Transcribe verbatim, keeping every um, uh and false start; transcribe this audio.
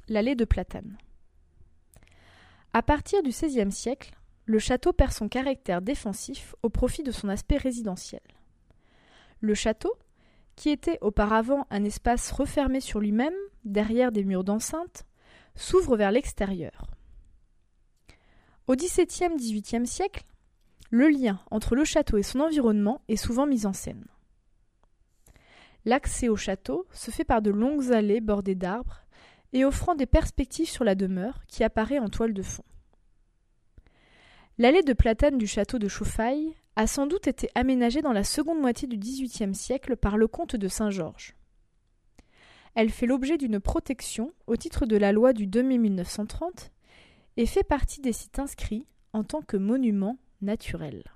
l'allée de Platane. À partir du seizième siècle, le château perd son caractère défensif au profit de son aspect résidentiel. Le château, qui était auparavant un espace refermé sur lui-même, derrière des murs d'enceinte, s'ouvre vers l'extérieur. Au dix-septième-dix-huitième siècle, le lien entre le château et son environnement est souvent mis en scène. L'accès au château se fait par de longues allées bordées d'arbres et offrant des perspectives sur la demeure qui apparaît en toile de fond. L'allée de Platane du château de Chauffailles a sans doute été aménagée dans la seconde moitié du dix-huitième siècle par le comte de Saint-Georges. Elle fait l'objet d'une protection au titre de la loi du deux mai mille neuf cent trente et fait partie des sites inscrits en tant que monument naturel.